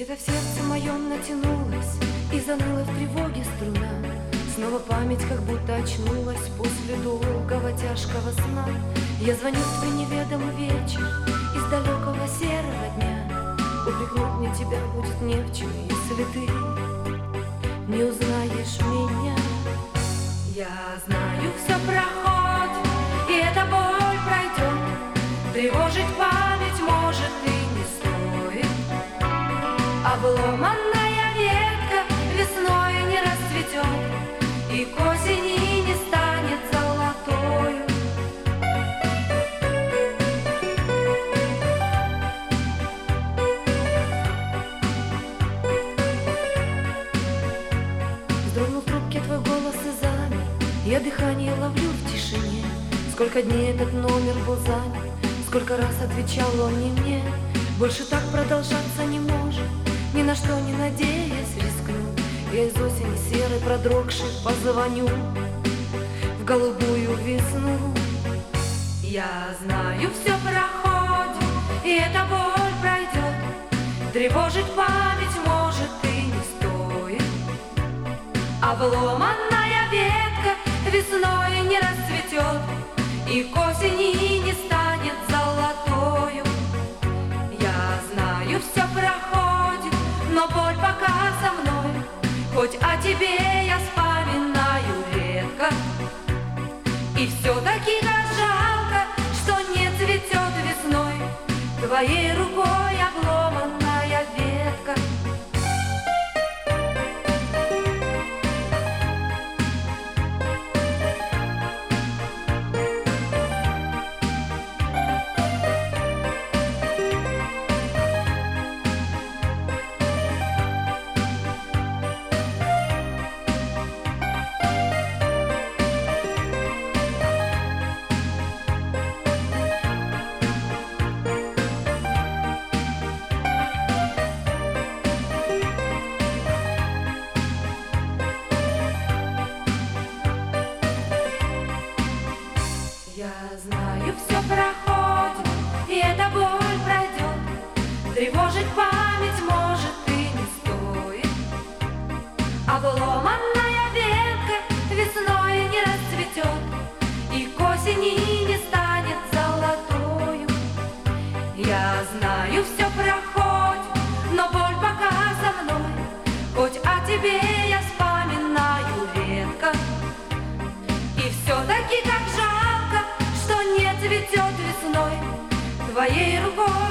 Где-то в сердце моем натянулась и заныла в тревоге струна. Снова память как будто очнулась после долгого тяжкого сна. Я звоню в твой неведомый вечер из далекого серого дня. Упрекнуть мне тебя будет не в чем, если ты не узнаешь меня. Я знаю, все проходит, и эта боль пройдет. Тревожить память может и не стоит. Обломанная ветка весной не расцветет, и к осени не станет золотою. Вздрогнул в трубке твой голос и замер, я дыхание ловлю в тишине. Сколько дней этот номер был занят, сколько раз отвечал он не мне. Больше так продолжаться не может, ни на что не надеясь рискну. Я из осени серой продрогшей позвоню в голубую весну. Я знаю, все проходит, и эта боль пройдет. Тревожить память может и не стоит. Обломанная ветка весной не расцветет, и к осени не станет золотою. Я знаю, все проходит, но боль пока со мной. Хоть о тебе я вспоминаю редко, и все-таки как жалко, что не цветет весной твоей рукой обломанная ветка. Я знаю, все проходит, и эта боль пройдет. Тревожить память может и не стоит. Обломанная ветка весной не расцветет, и к осени не станет золотою. Я знаю, все проходит, но боль пока со мной. Хоть о тебе я вспоминаю редко, и все-таки как жалко, что не цветет весной твоей рукой